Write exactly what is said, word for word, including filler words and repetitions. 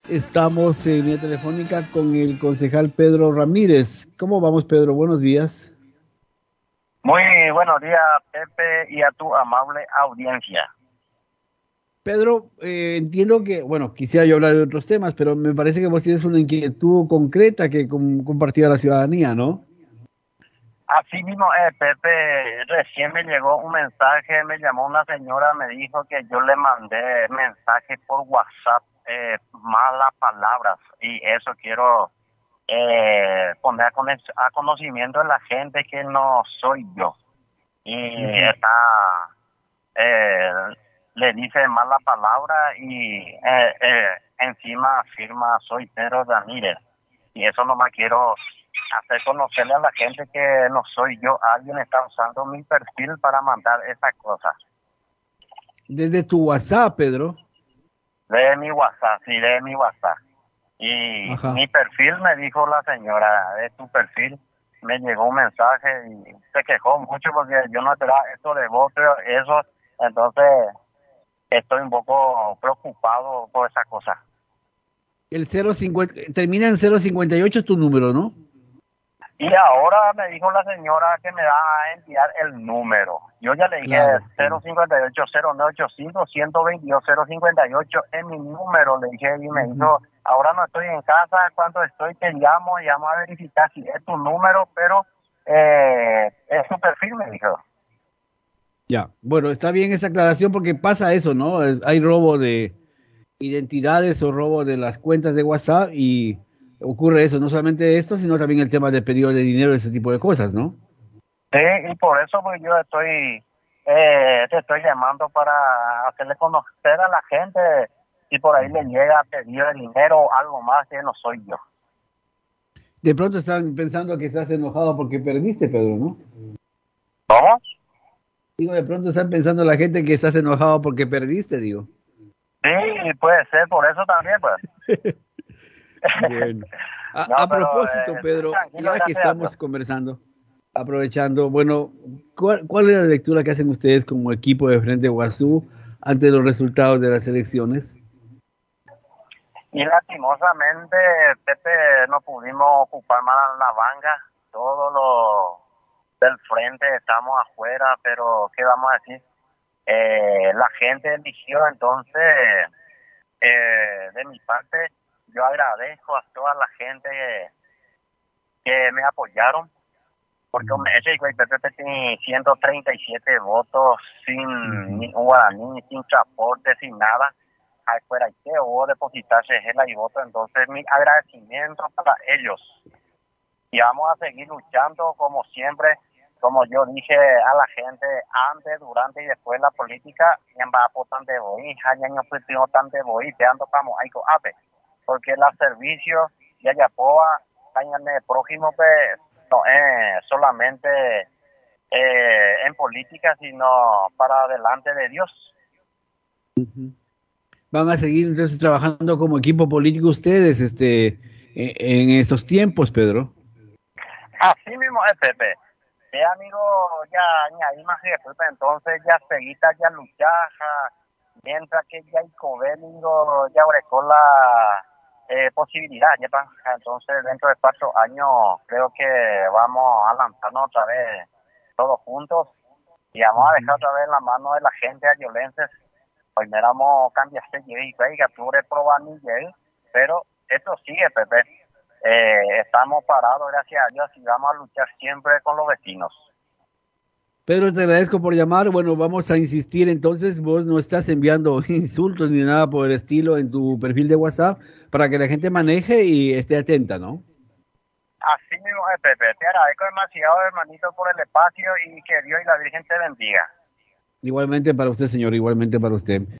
Estamos en línea telefónica con el concejal Pedro Ramírez. ¿Cómo vamos, Pedro? Buenos días. Muy buenos días, Pepe, y a tu amable audiencia. Pedro, eh, entiendo que, bueno, quisiera yo hablar de otros temas, pero me parece que vos tienes una inquietud concreta que com- compartir a la ciudadanía, ¿no? Así mismo, eh, Pepe, recién me llegó un mensaje, me llamó una señora, me dijo que yo le mandé mensaje por WhatsApp, eh, malas palabras, y eso quiero eh, poner a, cono- a conocimiento de la gente que no soy yo. Y Ujú. está, eh, le dice mala palabra y eh, eh, encima afirma soy Pedro Ramírez. Y eso nomás quiero hacer conocerle a la gente que no soy yo. Alguien está usando mi perfil para mandar esas cosas. Desde tu WhatsApp, Pedro. De mi WhatsApp, sí, de mi WhatsApp. Y Ajá. mi perfil, me dijo la señora, de tu perfil me llegó un mensaje y se quejó mucho porque yo no esperaba esto de vos, pero eso, entonces estoy un poco preocupado por esa cosa. El cero cincuenta, termina en cero cincuenta y ocho tu número, ¿no? Y ahora me dijo la señora que me va a enviar el número. Yo ya le dije Claro. cero cinco ocho cero nueve ocho cinco uno dos dos cero cinco ocho en mi número, le dije, y me Ujú. dijo, ahora no estoy en casa, cuando estoy te llamo y vamos a verificar si es tu número, pero eh, es tu perfil, me dijo. Ya. Bueno, está bien esa aclaración porque pasa eso, ¿no? Es- hay robo de identidades o robo de las cuentas de WhatsApp y ocurre eso, no solamente esto, sino también el tema de pedido de dinero, ese tipo de cosas, ¿no? Sí, y por eso pues yo estoy, eh, te estoy llamando para hacerle conocer a la gente si por ahí le llega a pedir el dinero o algo más que no soy yo. De pronto están pensando que estás enojado porque perdiste, Pedro, ¿no? ¿Cómo? Digo, de pronto están pensando la gente que estás enojado porque perdiste, digo. Sí, puede ser por eso también, pues. Bueno, a, No, a pero propósito, eh, estoy Pedro, tranquilo, ya que gracias a Dios. estamos conversando, aprovechando, bueno, ¿cuál, cuál es la lectura que hacen ustedes como equipo de Frente Guazú ante los resultados de las elecciones? Y lastimosamente, Pepe, no pudimos ocupar más la banca. Todo lo del frente estamos afuera, pero ¿qué vamos a decir? Eh, la gente eligió, entonces, eh, de mi parte, yo agradezco a toda la gente que, que me apoyaron, porque Ujú, me ese Pepe tiene ciento treinta y siete votos sin ujú, ni guaraní, sin transporte, sin nada. Afuera y que hubo depositarse gela y voto, entonces mi agradecimiento para ellos. Y vamos a seguir luchando como siempre, como yo dije a la gente antes, durante y después de la política, en Bapotan de Boí, Jañaño Pritio tan de Boí, te ando como Aiko Ape, porque los servicios de Ayapoa, Jañane prójimo, pues, no es solamente eh, en política, sino para delante de Dios. ujú. Van a seguir entonces trabajando como equipo político ustedes, este, e- en estos tiempos, Pedro. Así mismo es, Pepe. Eh, amigo, ya añadí más que Pepe, entonces ya seguita ya luchaja, mientras que ya hay covélico, ya brecó la eh, posibilidad, ya pa. Entonces dentro de cuatro años creo que vamos a lanzarnos otra vez todos juntos y vamos a Ujú. dejar otra vez en la mano de la gente a violencia. Hoy miramos cambiaste y que tuve probar ni llegué, pero esto sigue, Pepe. Eh, estamos parados, gracias a Dios, y vamos a luchar siempre con los vecinos. Pedro, te agradezco por llamar. Bueno, vamos a insistir entonces. Vos no estás enviando insultos ni nada por el estilo en tu perfil de WhatsApp para que la gente maneje y esté atenta, ¿no? Así mismo es, Pepe. Te agradezco demasiado, hermanito, por el espacio y que Dios y la Virgen te bendiga. Igualmente para usted, señor, igualmente para usted.